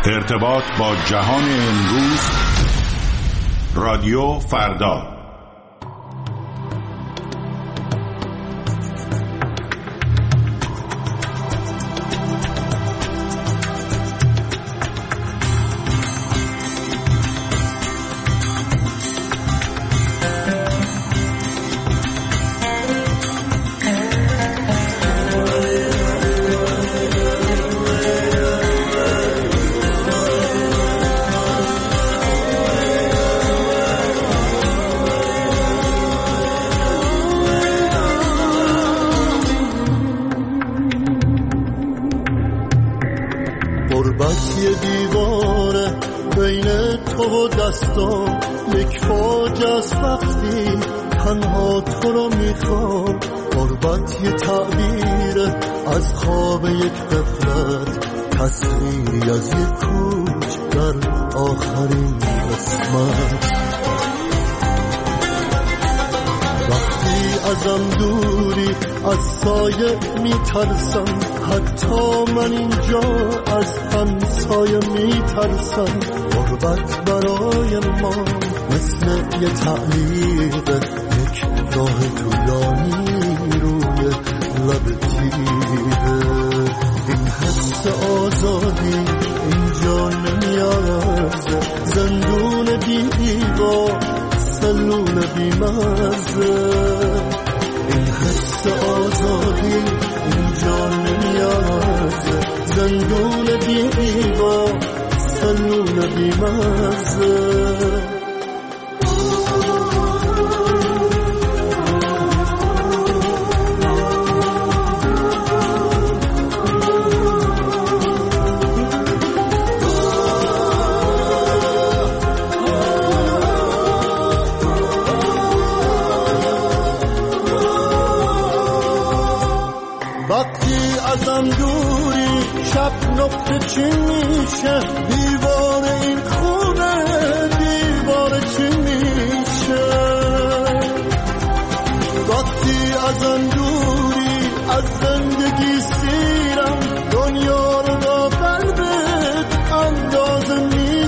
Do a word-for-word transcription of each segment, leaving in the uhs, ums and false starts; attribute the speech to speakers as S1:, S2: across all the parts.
S1: ارتباط با جهان امروز، رادیو فردا.
S2: غربت یه دیواره بین تو و دستام، یک فاجعه است وقتی تنها تو رو میخوام. غربت یه تعبیره از خواب یک غفلت، تصویری از یک کوچ در آخرین قسمت. وقتی ازم دوری از سایه میترسم، حتی من اینجا از همسایه میترسم. غربت برای ما مثل یه تعلیق، یک راه طولانی روی لب تیره. این حس آزادی اینجا نمیارزه، زندون بی دیوار، سلول بی مرزه. این حس آزادی اینجا نمیارزه، زندون بی دیوار، سلول بی مرزه. وقتی ازم دوری شب نقطه چین میشه، دیوار این خونه دیوار چین میشه. وقتی ازم دوری از زندگی سیرم، دنیا رو با قلبت اندازه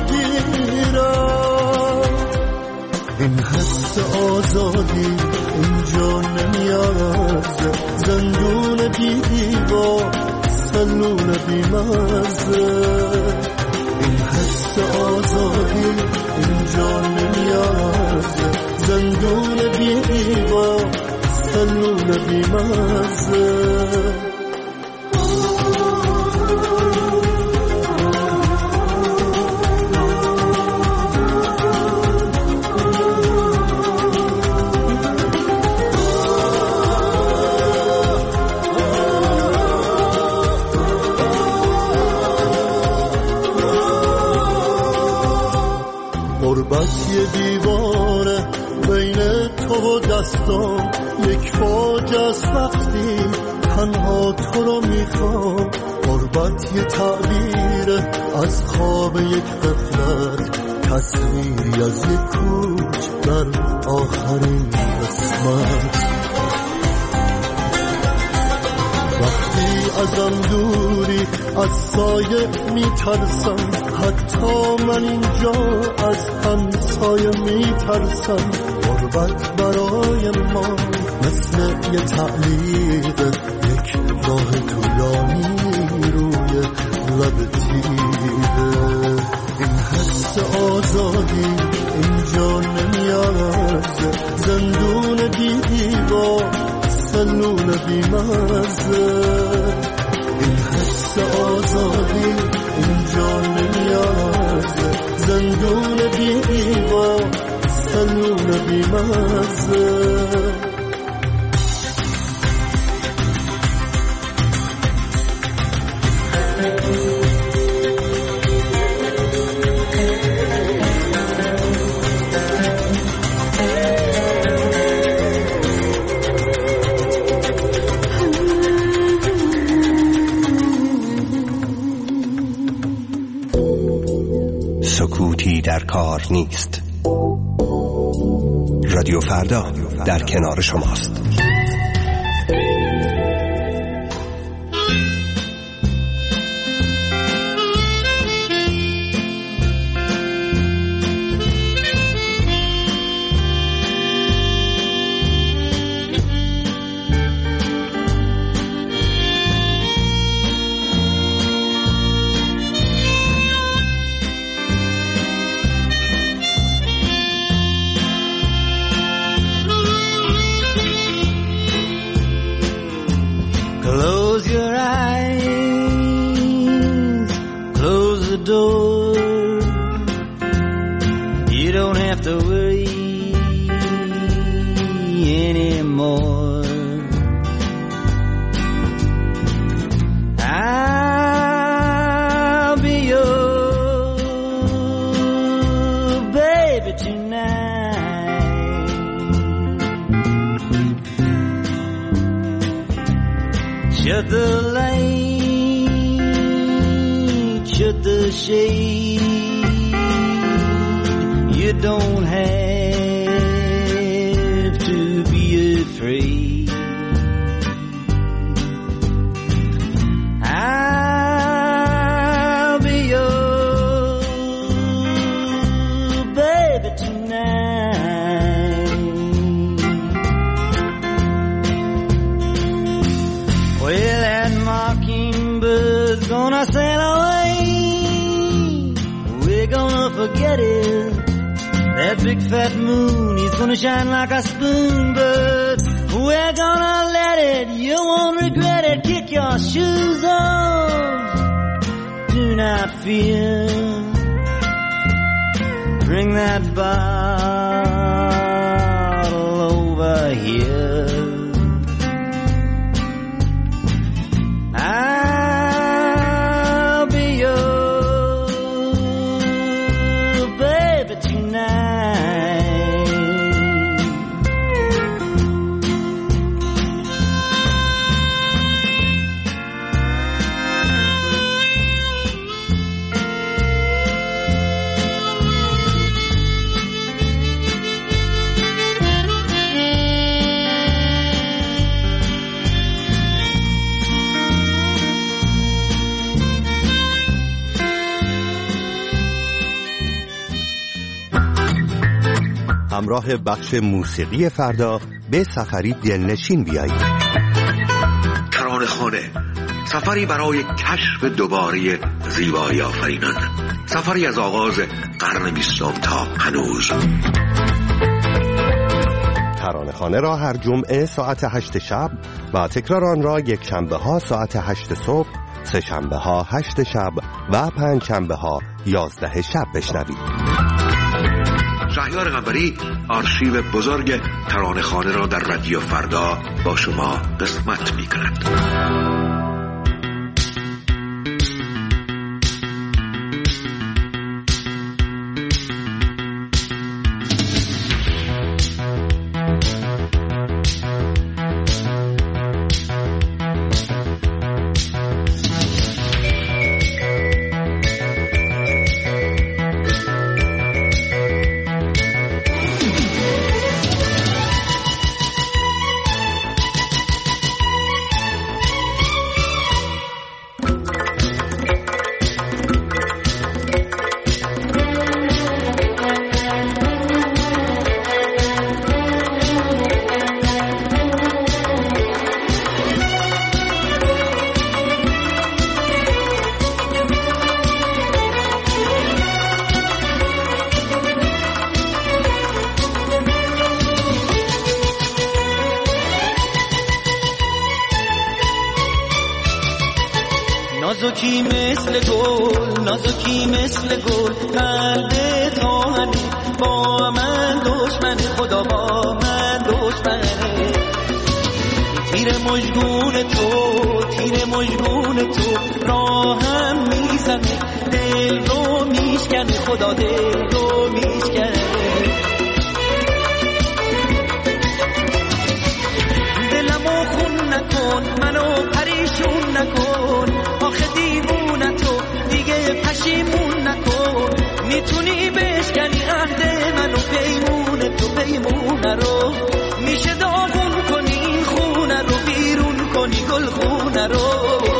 S2: میگیرم. این حس آزادی اینجا نمیارزه، زندون بی دیوار، سلول بی مرزه. این حس آزادی اینجا نمیارزه، زندون بی دیوار، سلول بی مرزه. غربت یه دیواره بین تو و دستام، یک فاجعه است وقتی تنها تو رو میخوام. غربت یه تعبیره از خواب یک غفلت، تصویری از یک کوچ در آخرین قسمت. وقتی ازم دوری از سایه میترسم، حتی من اینجا از همسایه میترسم. غربت برای ما مثل یه تعلیق، یک راه طولانی روی لب تیره. این حس آزادی اینجا نمیارزه، زندون بی دیوار، سلول بی مرزه. این حس آزادی اینجا نمیارزه، زندون بی دیوار، سلول بی مرزه.
S3: سکوتی در کار نیست. رادیو فردا در کنار شماست.
S4: the door. You don't have to worry anymore. I'll be your baby tonight. Shut the light, shut the shade. You don't have to be afraid. I'll be your baby tonight. Well, that mockingbird's gonna sail away. We're gonna forget it. That big fat moon is gonna shine like a spoon, but we're gonna let it. You won't regret it. Kick your shoes off. Do not fear. Bring that bottle over here. I'll be your baby tonight.
S3: همراه بخش موسیقی فردا به سفری دلنشین بیایید.
S5: ترانه خانه، سفری برای کشف دوباره زیبایی آفرینان، سفری از آغاز قرن بیستم تا هنوز.
S3: ترانه خانه را هر جمعه ساعت هشت شب و تکرار آن را یک شنبه ها ساعت هشت صبح، سه شنبه ها هشت شب و پنج شنبه ها یازده شب بشنوید.
S5: شهریار قنبری آرشیو بزرگ ترانه خانه را در رادیو فردا با شما قسمت می کند.
S4: نازکی مثل گل، نازکی مثل گل، قلب تاهنه با من دشمن، خدا با من دشمنه. تیر مژگون تو، تیر مژگون تو راهم میزنه، دل رو میشکنه، خدا دل رو میشکنه. دلمو خون نکن، منو پریشون نکن، آخه دیوونه تو دیگه پشیمون نکن. میتونی بشکنی عهد منو، پیمونه تو پیمونه رو، میشه داغون کنی این خونه رو، بیرون کنی گل خونه رو.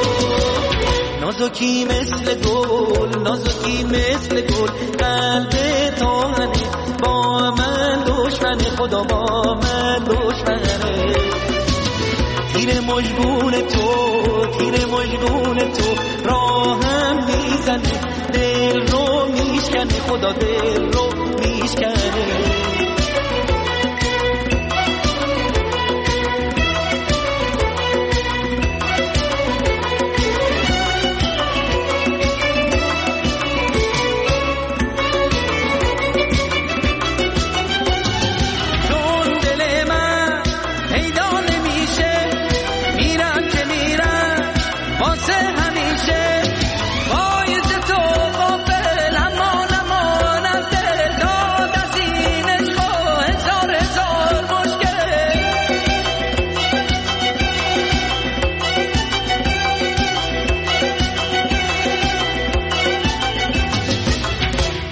S4: نازکی مثل گل، نازکی مثل گل، قلب تاهنه با من دشمنه، خدا با من دشمنه. تیر مژگون تو، تیر مژگون تو راهم میزنه، دل رو میشکنه، خدا دل رو میشکنه.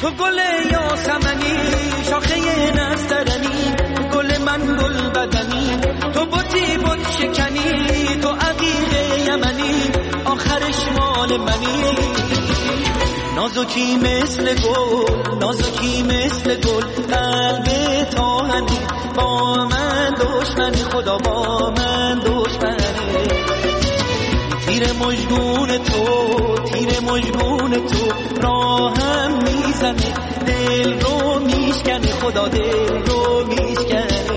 S4: تو گل یاسمنی شاخه نسترنی گل من گل بدنی تو بوتی بود شکنی تو عقیق یمنی آخرش مال منی نازکی مثل گل نازکی مثل گل قلب تاهنی با من دشمنی خدا با من دشمنی تیر مجنون تو تیر مجنون تو راهم میزنه دل رو میشکنه خدا دل رو میشکنه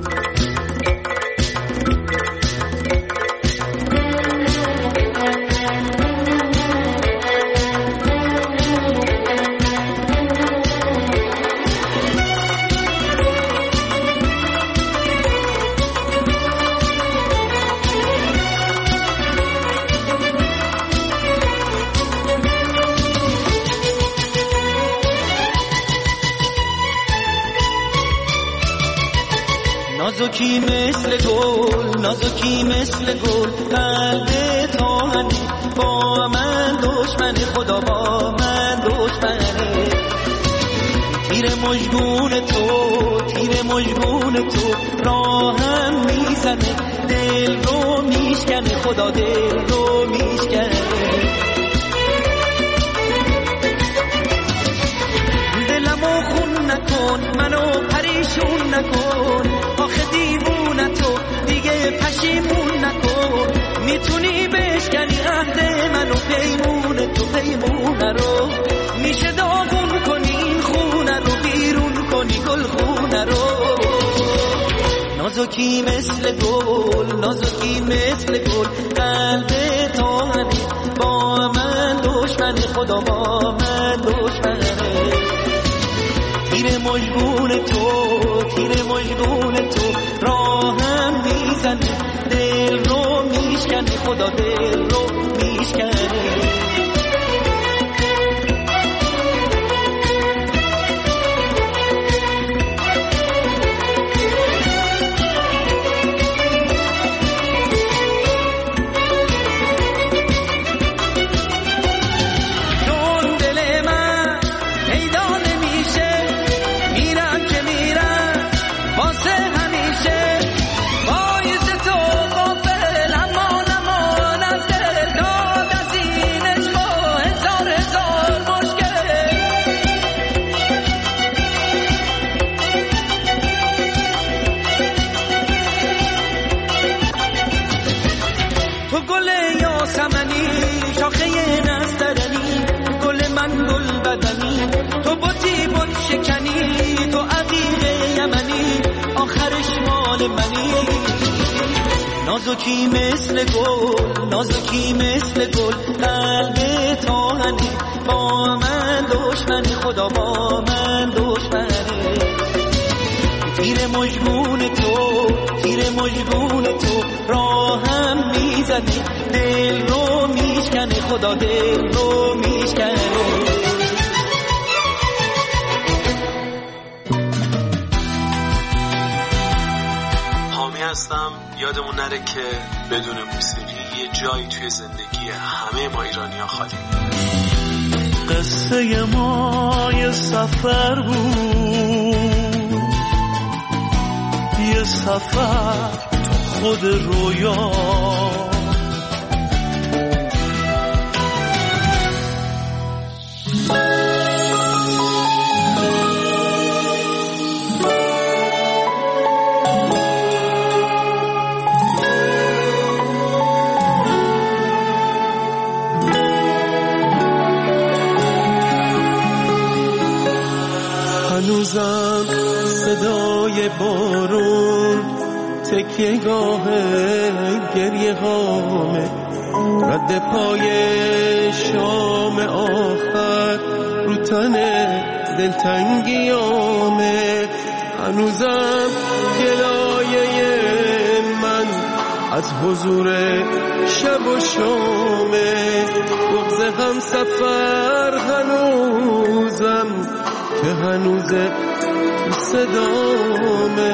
S4: نازکی مثل گل نازکی مثل گل قلب تاهنی با من دشمن خدا با من دشمنه تیر مجنون تو تیر مجنون تو راهم میزنه دل رو میشکنه خدا دل رو میشکنه دلمو خون نکن منو پریشون نکن آخه دیوونه تو دیگه پشیمون نکن میتونی بشکنی عهد منو پیمونه تو پیمونه رو میشه داغون کنی این خونه رو بیرون کنی گل خونه رو نازکی مثل گل نازکی مثل گل قلب تاهنی با من دشمن خدا با من دشمنه تیر مجنون تو تیر مجنون تو راهم میزنه دل رو میشکنه خدا دل رو میشکنه تو بوتی بود شکنی تو عقیق یمنی آخرش مال منی نازکی مثل گل نازکی مثل گل قلب تاهنی با من دشمن خدا با من دشمنه تیر مجنون تو تیر مجنون تو راهم میزنی دل رو میشکنه خدا دل رو میشکنه
S6: هستم یادمون نره که بدون موسیقی یه جایی توی زندگی همه ما ایرانی‌ها خالی.
S2: قصه ما یه سفر بود یه سفر خود رویا هنوزم صدای بارون تکیه گاه گریه هامه رد پای شام آخر رو تن دلتنگیامه هنوزم گلایه من از حضور شب و شامه بغض هم سفر هنوزم که هنوز تو صدامه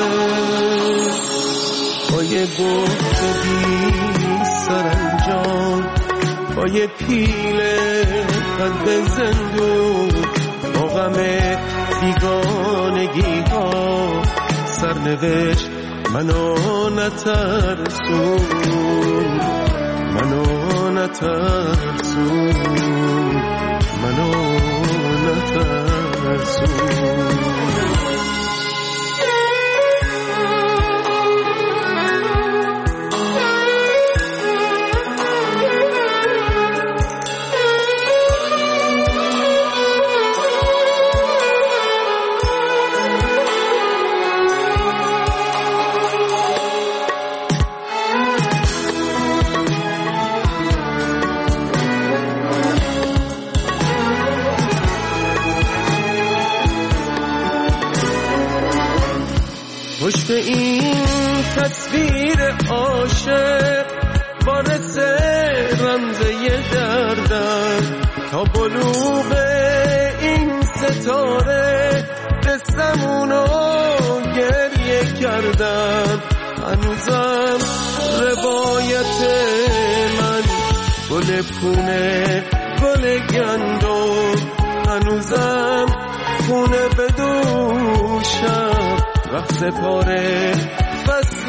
S2: با یه گفت بی سرانجام با یه پیل قلب زندون با غم بیگانگی ها سرنوشت منو نترسون منو نترسون منو نترسون پشت این تصویر عاشق وارث رمزه دردم تا بلوغ این ستاره قصه‌مونو گریه کردم هنوزم روایت من گل پونه گل گندم هنوزم خونه بدوشم رقص پاره فصل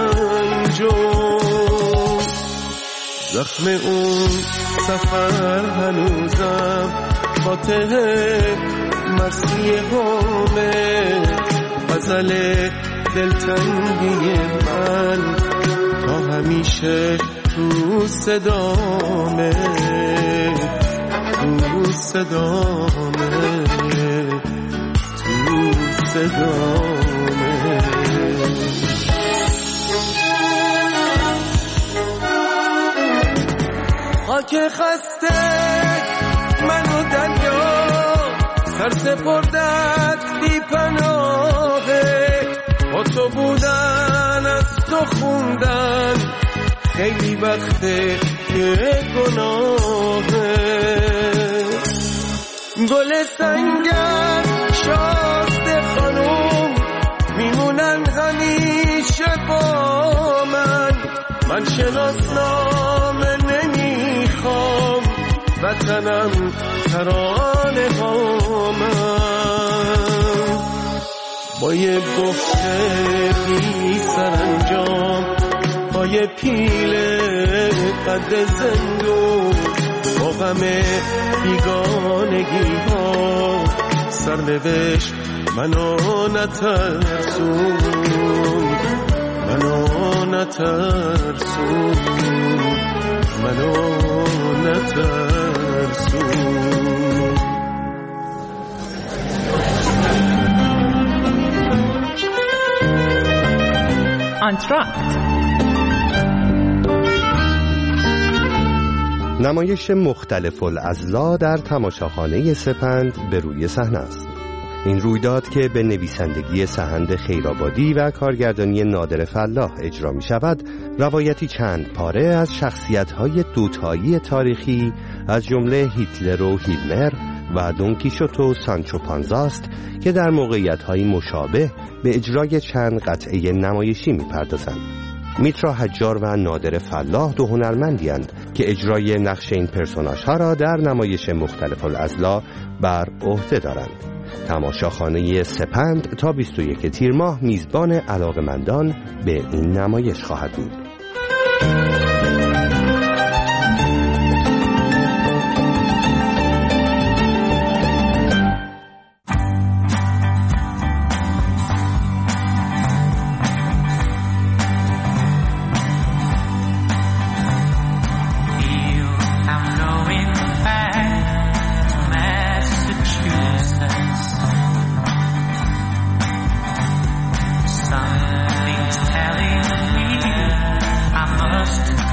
S2: پنجم زخم اون سفر هنوزم فاتح مرسی همه غزل دلتنگی من تا همیشه تو صدامه تو صدامه تو صدامه خاک خسته منو دریا سر سپردت بی پناهه با تو بودن از تو خوندن خیلی وقته که گناهه گل سنگر شازده خانوم میمونن همیشه با من من شناسنامه نمیخوام وطنم ترانه هامم با یه گفته بی سرانجام با یه پیل قد زندون با غم بیگانگی ها سرنوشت منو نترسون منو نترسون منو نترسون
S7: آنتراکت
S3: نمایش مختلف الاضلاع در تماشاخانه سپند به روی صحنه است. این رویداد که به نویسندگی سحند خیرآبادی و کارگردانی نادر فلاح اجرا می شود، روایتی چند پاره از شخصیت‌های دوتایی تاریخی از جمله هیتلر و هیلمر و دون کیشوت و سانچو پانزا است که در موقعیت‌های مشابه به اجرای چند قطعه نمایشی می‌پردازند. میترا حجار و نادر فلاح دو هنرمندی‌اند که اجرای نقش این پرسوناژها را در نمایش مختلف الاضلاع بر عهده دارند. تماشاخانه سپند تا بیست و یک تیر ماه میزبان علاقه‌مندان به این نمایش خواهد بود.
S8: Something's telling me I must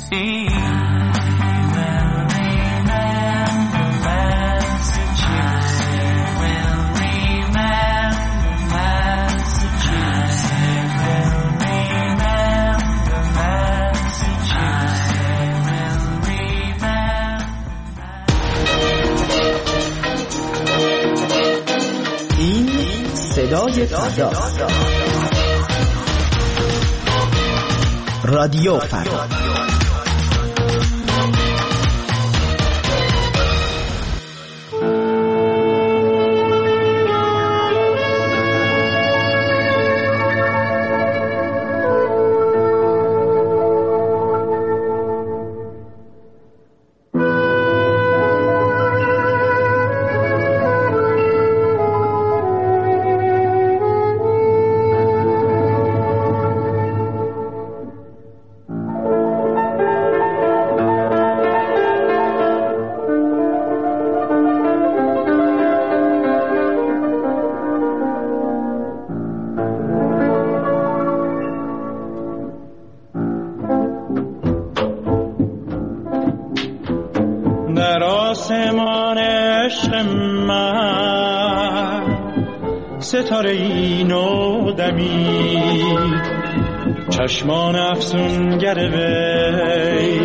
S8: صدای فردا، رادیو فردا.
S9: در آسمان عشق من ستاره ای نو دمید، چشمان افسونگر وی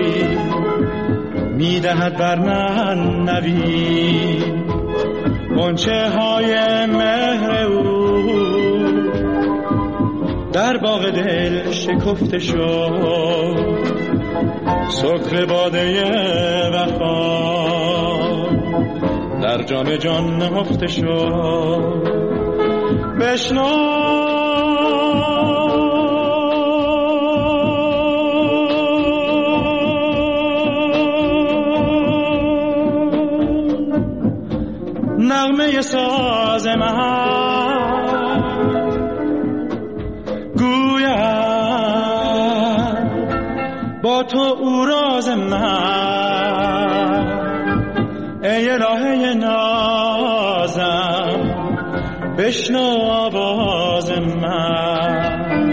S9: میدهد بر من نوید. غنچه های مهر او در باغ دل شکفته شد، سکر باده وفا در جام جان نهفته شد. بشنو نغمه ساز من گوید با تو او راز من. ای الهه نازم بشنو آواز من.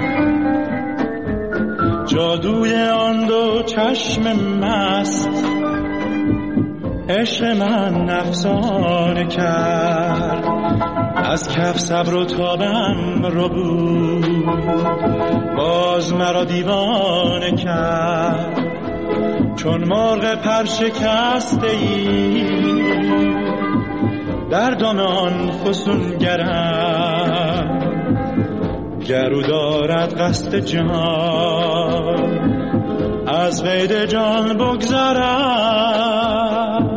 S9: جادوی آن دو چشم مست عشق من افسانه کرد، از کف صبر و تابم رو بود، باز مرا دیوانه کرد. چون مرغ پر شکسته ای در دام آن فسونگرم، گرو دارد قصد جان از قید جان بگذرم.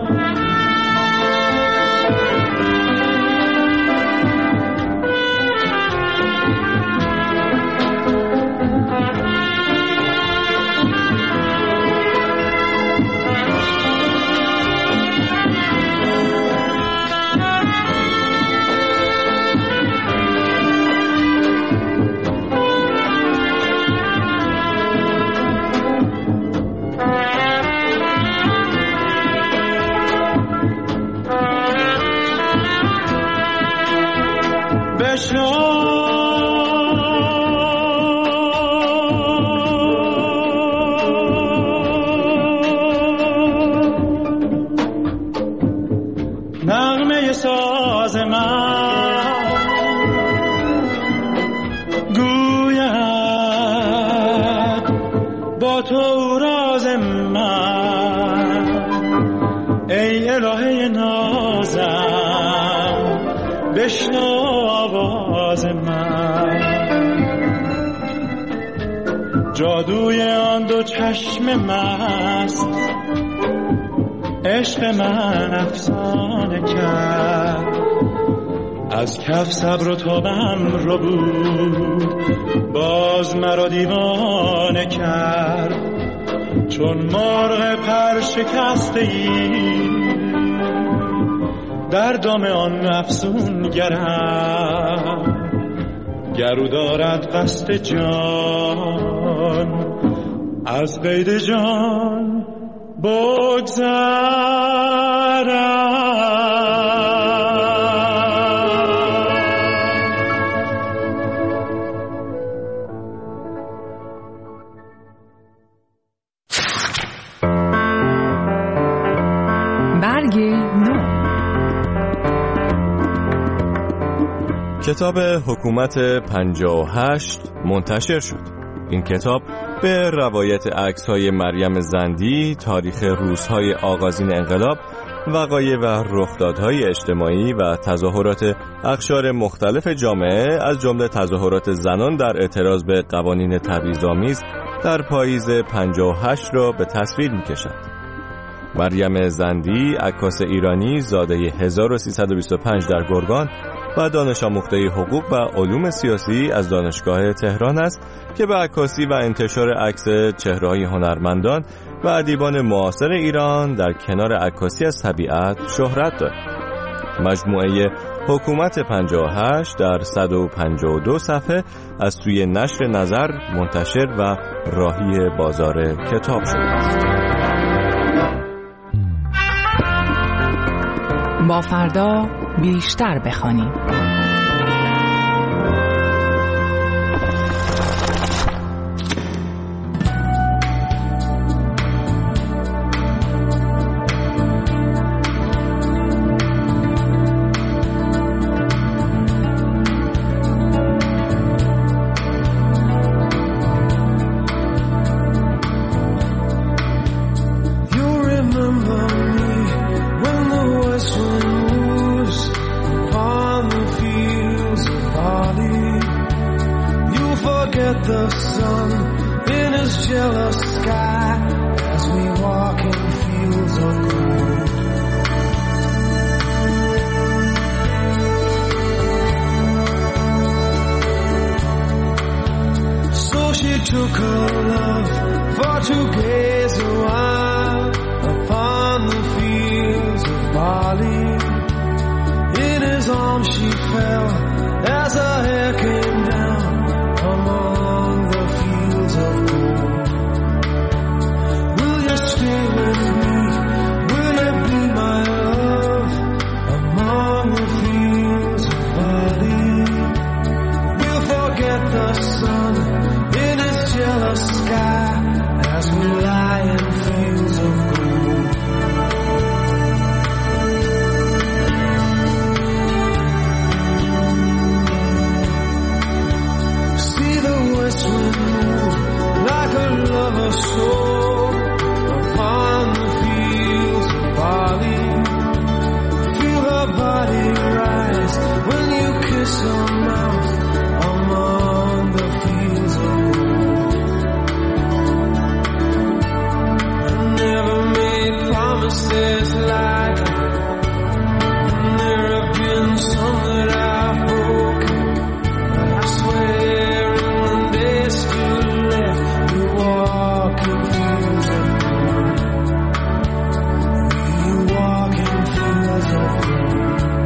S9: نغمه ساز من گوید با تو راز من. ای الهه نازم بشنو آواز من. جادوی آن دو چشم مست عشق من افسانه کرد، از کف صبر و تابم رو بود، باز مرا دیوانه کرد. چون مرغ پر شکسته ای در دام آن افسونگرم، گرو دارد قصد جان از قید جان بگذرم.
S7: رنگ نو.
S10: کتاب حکومت پنجاه و هشت منتشر شد. این کتاب به روایت عکس‌های مریم زندی، تاریخ روزهای آغازین انقلاب، وقایع و رخدادهای اجتماعی و تظاهرات اقشار مختلف جامعه از جمله تظاهرات زنان در اعتراض به قوانین تبعیض‌آمیز در پاییز پنجاه و هشت را به تصویر می‌کشد. مریم زندی، عکاس ایرانی زاده هزار و سیصد و بیست و پنج در گرگان و دانش آموخته حقوق و علوم سیاسی از دانشگاه تهران است که به عکاسی و انتشار عکس چهره‌های هنرمندان و ادیبان معاصر ایران در کنار عکاسی از طبیعت شهرت دارد. مجموعه حکومت پنجاه و هشت در صد و پنجاه و دو صفحه از سوی نشر نظر منتشر و راهی بازار کتاب شده است.
S7: با فردا بیشتر بخوانیم.
S2: The sun in his jealous sky as we walk in fields of gold. So she took her love for to gaze a while upon the fields of barley. In his arms she fell as her hair came down among the fields of gold. Will you stay with me? Will you be my love among the fields of barley? We'll forget the sun in his jealous sky as we lie in fields of gold. Like a lover's soul upon the fields of barley. Feel her body rise when you kiss her mouth among the fields of gold. I never made promises like and there have been some that I've broken, but I swear in the days still left we walk in fields of gold. We walk in fields of gold.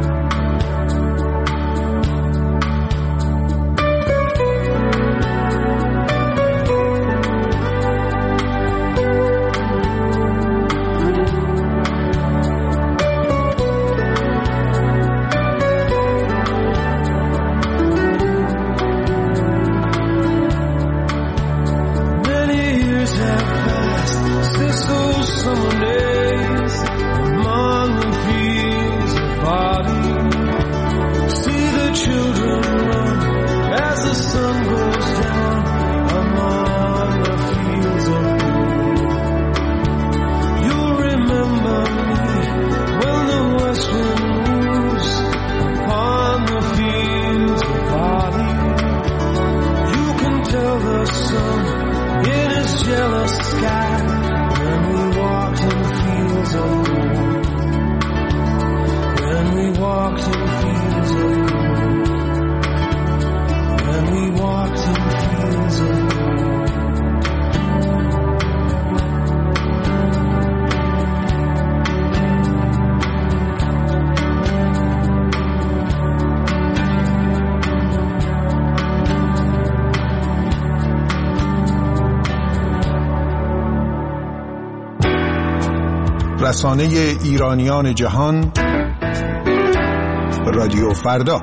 S11: رسانه ایرانیان جهان، رادیو فردا.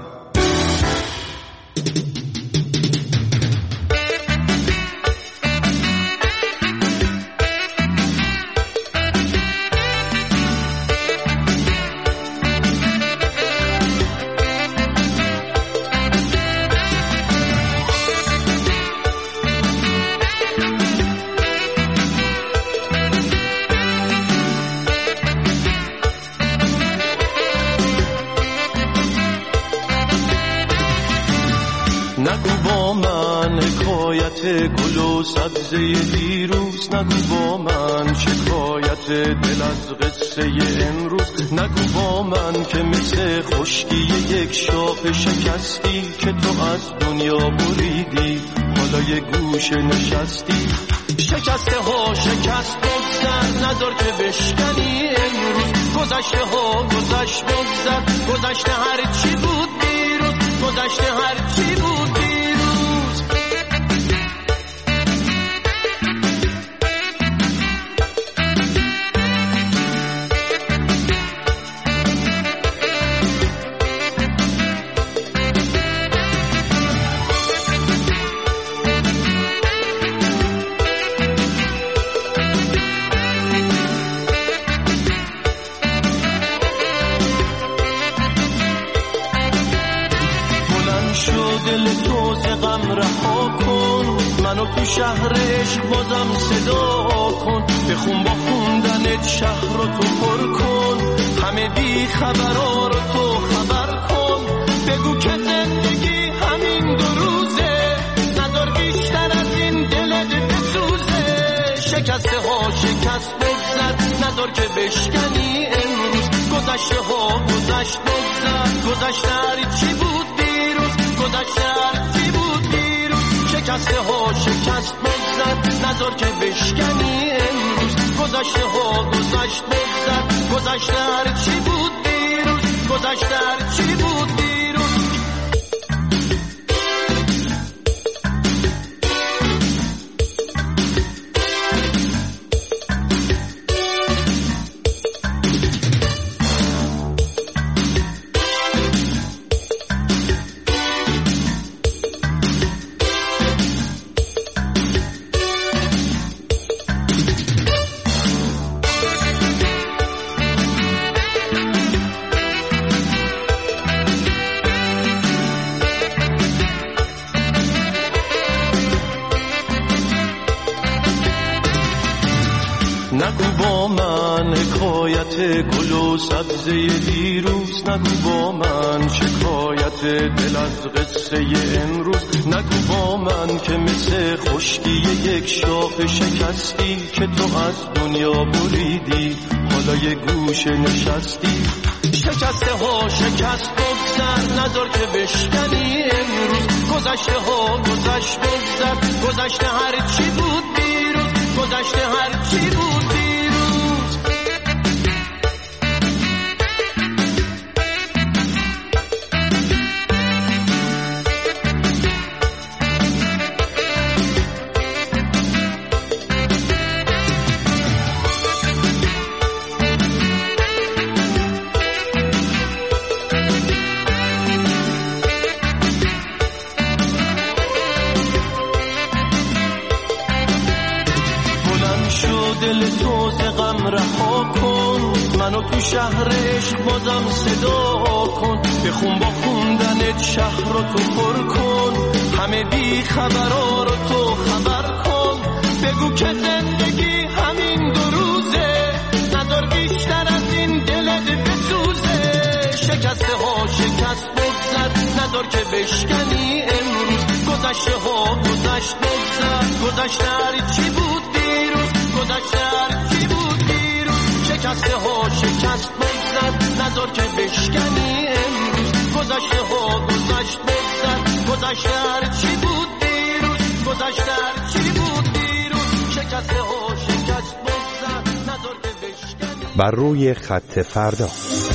S12: گل و سبزه دیروز، نگو با من شکایت دل از قصه امروز، نگو با من که مثل خشکی یک شاخ شکستی که تو از دنیا بریدی، حالا یه گوشه نشستی. شکسته ها شکست بگذر، نذار که بشکنی امروز، گذشته ها گذشت بگذر، گذشته هر چی بود دیروز، گذشته هر چی بود دیروز. تو شهر عشق بازم صدا کن، بخون با خوندنت شهر رو تو پر کن، همه بی خبرها رو تو خبر کن، بگو که زندگی همین دو روزه، نذار بیشتر از این دلت بسوزه. شکسته ها شکست بگذر، نذار که بشکنی امروز، گذشته ها گذشت بگذر، گذشته هر چی بود دیروز، گذشته هر چی بود دیروز. شکسته ها شکست بگذر، نذار که بشکنی امروز، گذشته ها گذشت بگذر، گذشته هر چی بود دیروز، گذشته هر چی بود دیروز. نگو با من حکایت گل و سبزه دیروز، نگو با من شکایت دل از قصه امروز، نگو با من که مثل خشکی یک شاخ شکستی که تو از دنیا بریدی، حالا یه گوشه نشستی. شکسته ها شکست بگذر، نذار که بشکنی امروز، گذشته ها گذشت بگذر، گذشته هر چی بود دیروز، گذشته هر چی بود دیروز. دل تو ز غم رها کن، منو تو شهر عشق بازم صدا کن، بخون با خوندنت شهر رو تو پر کن، همه بی خبرها رو تو خبر کن، بگو که زندگی همین دو روزه، نذار بیشتر از این دلت بسوزه. شکسته ها شکست بگذر، نذار که بشکنی امروز، گذشته ها گذشت بگذر، گذشته هر چی بود دیروز، گذشته هر چی بود دیروز. شکسته ها شکست بگذر، نذار که بشکنی امروز، گذشته ها گذشت بگذر، گذشته هر چی بود دیروز، گذشته هر چی بود دیروز. شکسته ها شکست بگذر، نذار که بشکنی.
S3: بر روی خط فردا.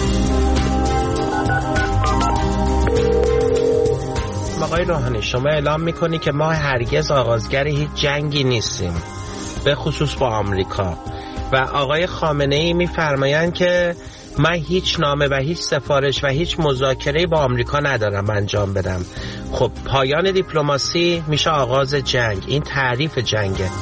S13: آقای روحانی، شما اعلام میکنی که ما هرگز آغازگر هیچ جنگی نیستیم، به خصوص با آمریکا، و آقای خامنه ای میفرمایند که من هیچ نامه و هیچ سفارش و هیچ مذاکره با آمریکا ندارم انجام بدم. خب پایان دیپلماسی میشه آغاز جنگ، این تعریف جنگه.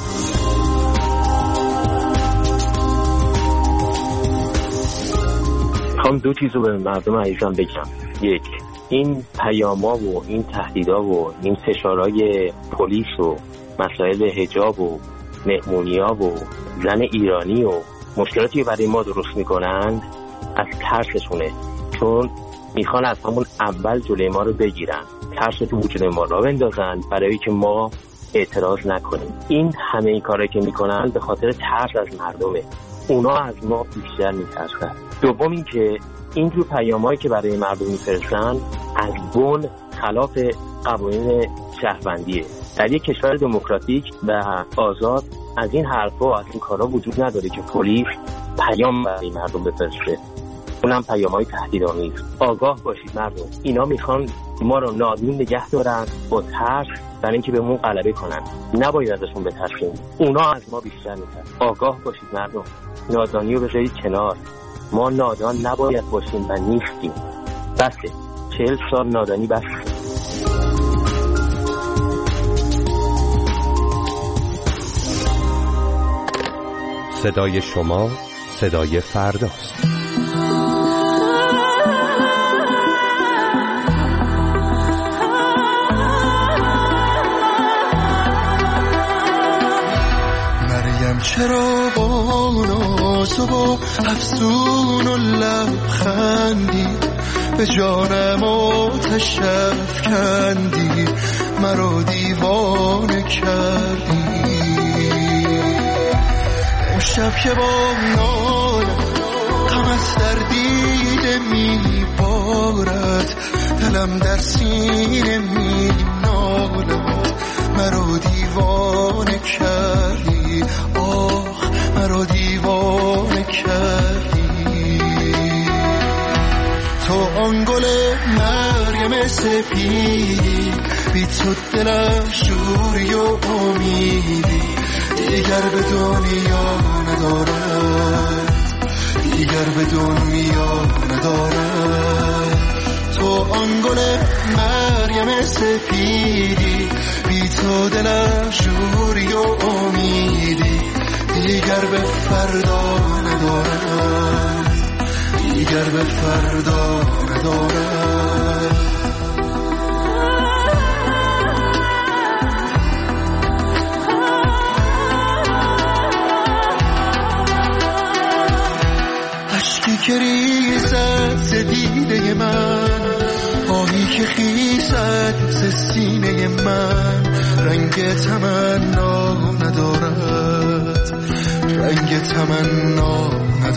S14: خواهم دو چیز رو به مردم عزیزم بگم. یک، این پیاما و این تهدیدا و این فشارهای پلیس و مسائل حجاب و مهمونیا و زن ایرانی و مشکلاتی برای ما درست میکنند از ترسشونه، چون میخوان از همون اول جلوی ما رو بگیرن، ترس تو وجود ما را بندازن برای که ما اعتراض نکنیم. این همه این کارایی که میکنن به خاطر ترس از مردمه. اونا از ما بیشتر میترسن. دوم این که اینجور پیامایی که برای مردم میفرستن از بن خلاف قوانین شهروندیه. در یک کشور دموکراتیک و آزاد از این حرفا از این کارا وجود نداره که پلیس پیام برای مردم بفرسته، اونم پیام‌های تهدیدآمیز. آگاه باشید مردم، اینا میخوان ما رو نادون نگه دارن با ترس برای اینکه بهمون غلبه کنن. نباید ازشون بترسیم، اونا از ما بیشتر میترسن. آگاه باشید مردم، نادانی رو بذارید کنار. ما نادان نباید باشیم و نیستیم. بسه، چهل سال نادانی بس.
S3: صدای شما صدای فرداست.
S2: مریم چرا با ناز و با افسون و لبخندی به جانم آتش افکندی، مرا دیوانه کردی. شب که با نالم غمت در دیده میبارد، دلم در سینه می نالد. مرا دیوانه کردی، آخ مرا دیوانه کردی. تو آن گل مریم سپیدی، بی تو دلم شوری و امیدی. دیگر به دنیا ندارد، دیگر به دنیا ندارد. تو آن گل مریم سپیدی، بی تو دلم شوری و امیدی. دیگر به فردا ندارد، دیگر به فردا ندارد. که ریزد ز دیده من، آهی که خیزد ز سینه من. رنگ تمنا ندارد، رنگ تمنا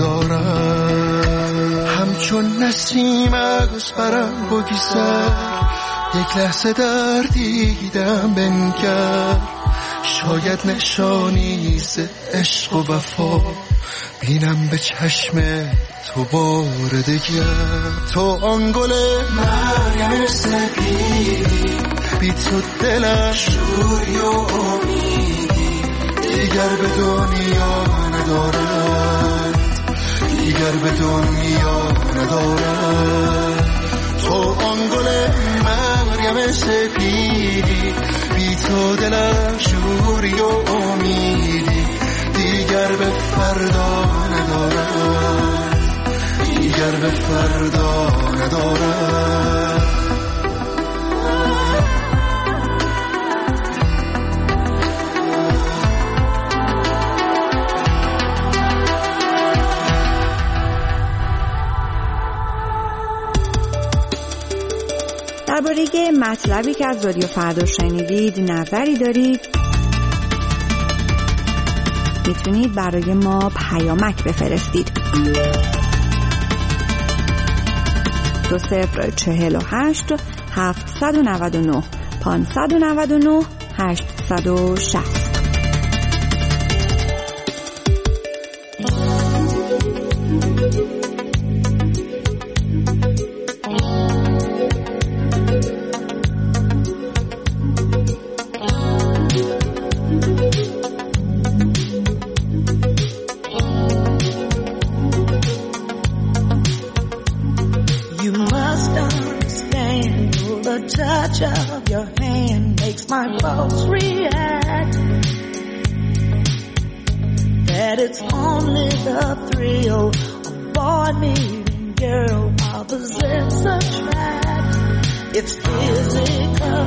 S2: ندارد. همچون نسیم از برم بگذر، یک لحظه در دیدم بنگر. شاید نشانی ز عشق و وفا بینم به چشم تو بار دگر. تو آن گل مریم سپیدی، بی تو دلم شوری و امیدی. دیگر به دنیا ندارد، دیگر به دنیا ندارد. تو آن گل مریم سپیدی، بی تو دلم شوری و امیدی. دیگر به فردا ندارد، دیگر به فردا ندارد.
S15: درباره مطلبی که از رادیو فردا شنیدید نظری دارید، میتونید برای ما پیامک بفرستید. دو صفر چهل و هشت هفتصد و نود و نه پانصد و نود و نه هشتصد و شصت.
S16: Of your hand makes my pulse react. That it's only the thrill of boy meeting girl opposites attract. It's physical,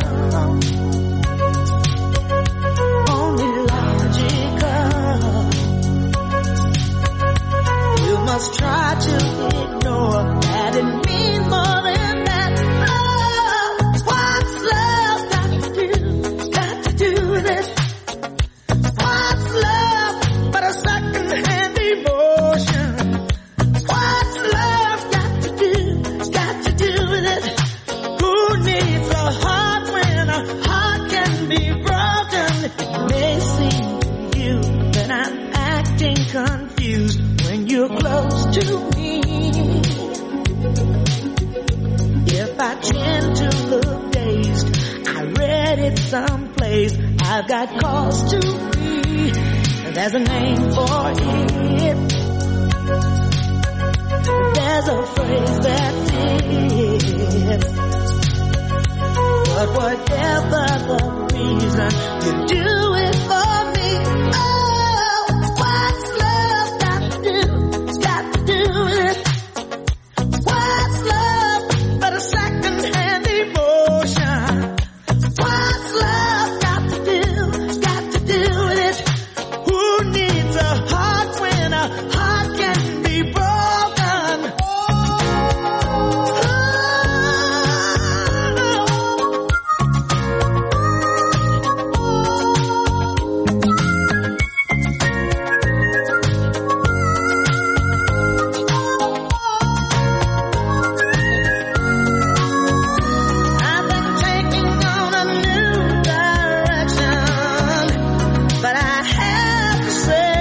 S16: only logical. You must try to ignore that it means more than that. What's love got to do, got to do with it? getting confused when you're close to me. If I tend to look dazed, I read it someplace, I've got cause to be. There's a name for it. There's a phrase that's it. But whatever the reason, you do it for me. Oh, what's love got to do? It's got to do with it. What's love but a second-hand emotion? What's love got to do? It's got to do with it. Who needs a heart when a heart can be broken? I've been taking on a new direction, but I have to say,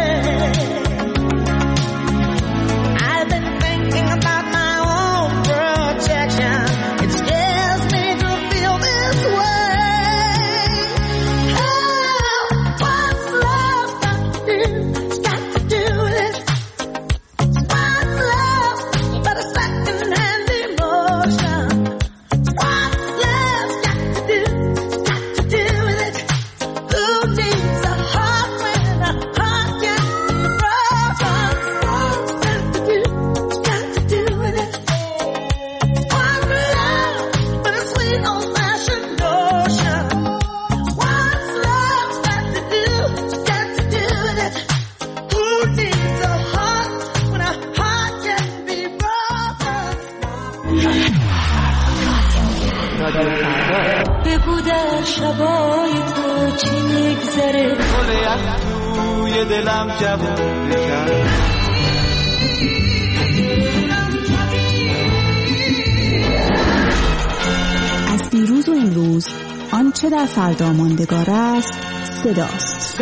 S16: I've been thinking about my own protection. It scares me to feel this way. Oh, what's love got to do? It's got to do with it. What's love but a second-hand emotion? What's love got to do? It's got to do with it. Who needs a heart when a heart can be broken? What's got to do? It's got to do with it. What's love but a sweet old-fashioned notion? What's love got to do? It's got to do with it. Who needs a heart when a heart can be broken?
S4: بگو در شبای تو چی میگذره
S12: گل یخ توی دلم جوون کرد
S15: از دیروز و امروز آنچه در فردا ماندگار است صداست.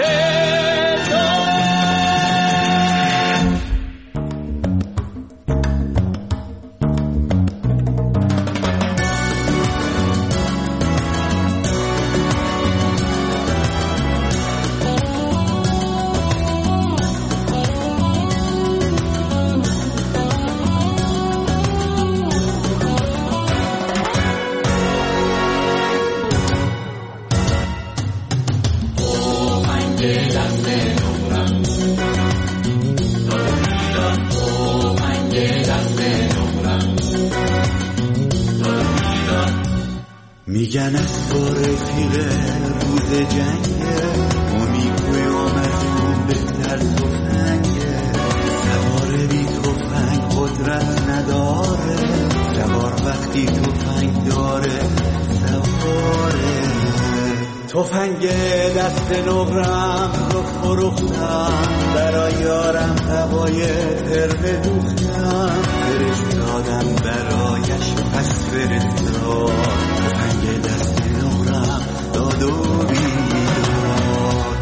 S17: میگن از تو رفیق روز جنگه امیگوی آمد اون بهتر توفنگه سوار بی توفنگ قدرت نداره سوار وقتی توفنگ داره سواره توفنگ دست نقرم رو فروختم برای یارم هوای ترمه دوختم فرستادم برایش پس فرستاد توفنگ دست نقرم داد و بیداد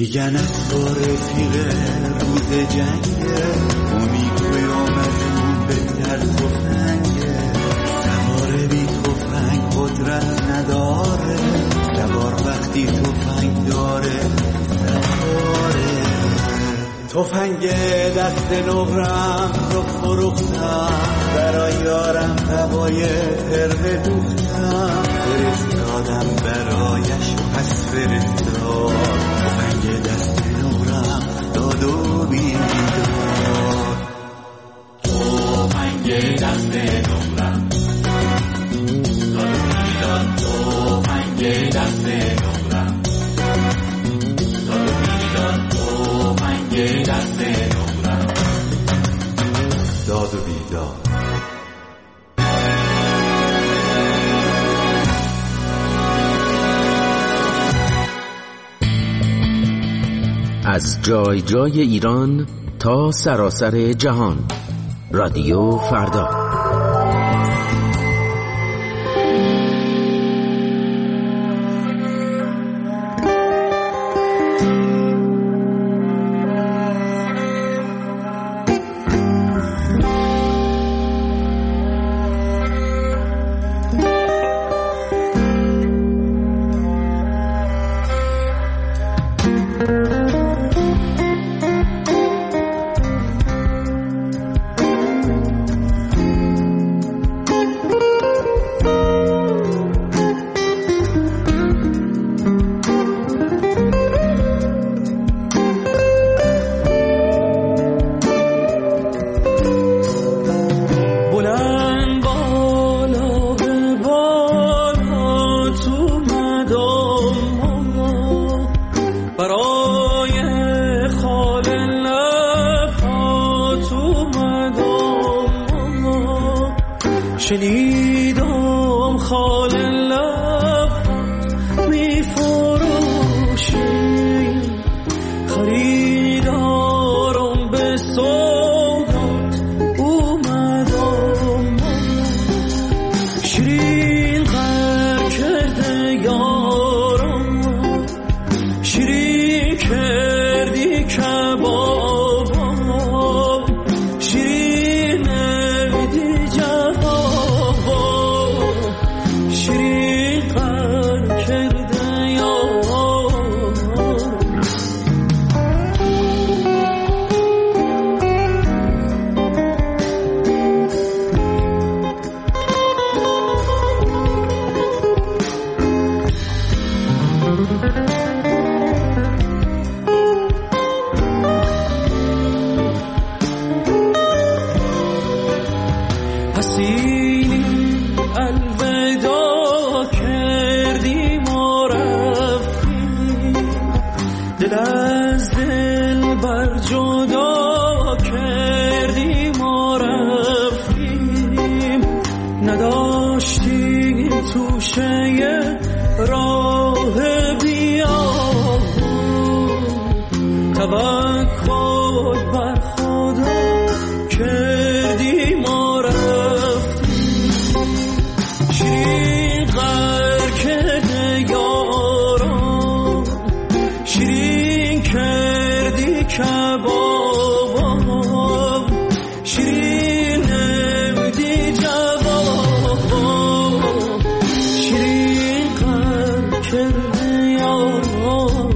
S17: میگن اتبار رفیق روز جنگه امیدوی آمدون بهتر تفنگه سوار بی تفنگ قدرت نداره سوار وقتی تفنگ داره سواره تفنگ دست نقرم رو فروختم برای یارم هوای ترق دوختم فرستادم برایش پس فرستاد تفنگ دست نقرم داد و بیدار تفنگ دست نقرم داد و بیدار تفنگ دست نقرم داد و بیدار تفنگ دست نقرم داد و بیدار
S18: از جای جای ایران تا سراسر جهان، رادیو فردا.
S2: شنیدم خال لب می فروشی خریدارم به سوگات اومدم شیرین غر کرده یارم شیرین کردی کبابم شیرین نمیدی جواب حسینی الوداع کردی ما رفتیم دل از دل بر جدا کردی ما رفتیم نداشتیم توشه راه بیان توکل بر خدا کردی ما رفتیم شیرین غر کرده یارم شیرین کردی کبابم شیرین نمیدی جوابم شیرین غر کرده یارم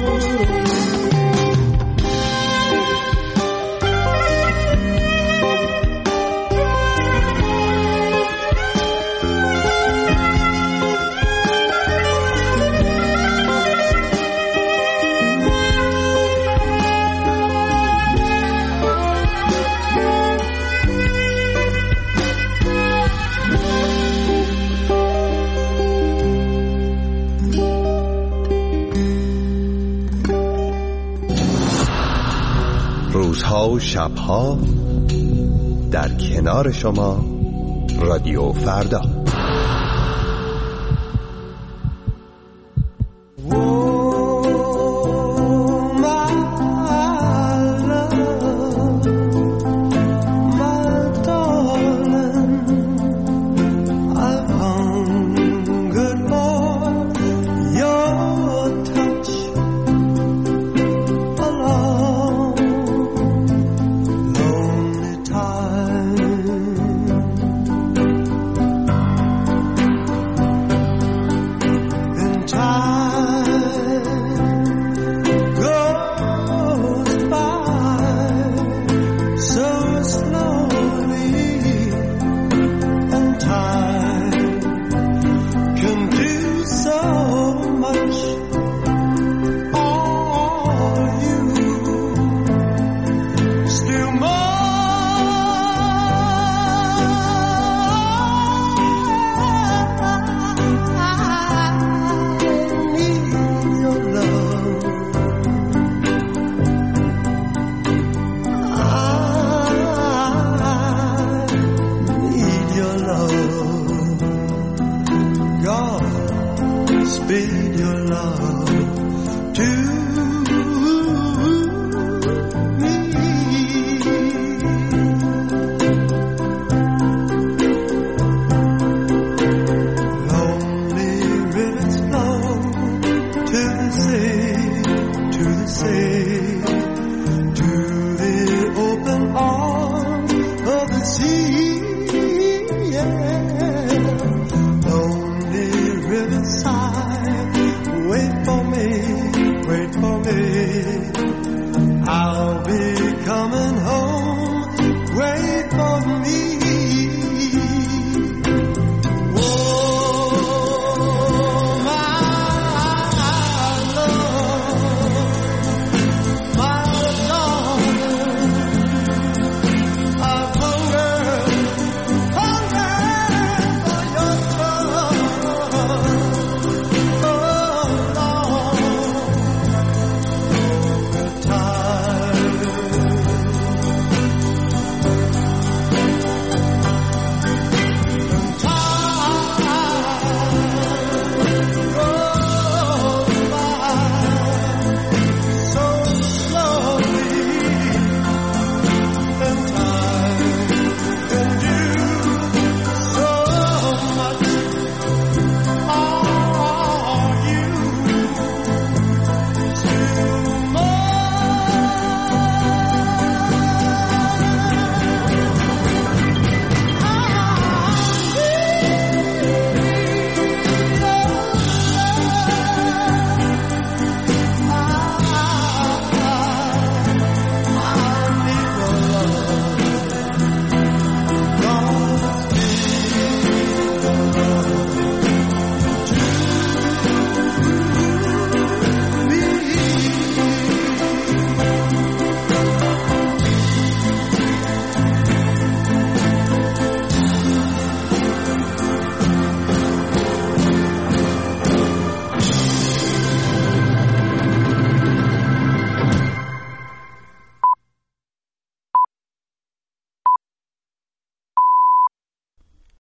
S3: روزها و شبها در کنار شما رادیو فردا.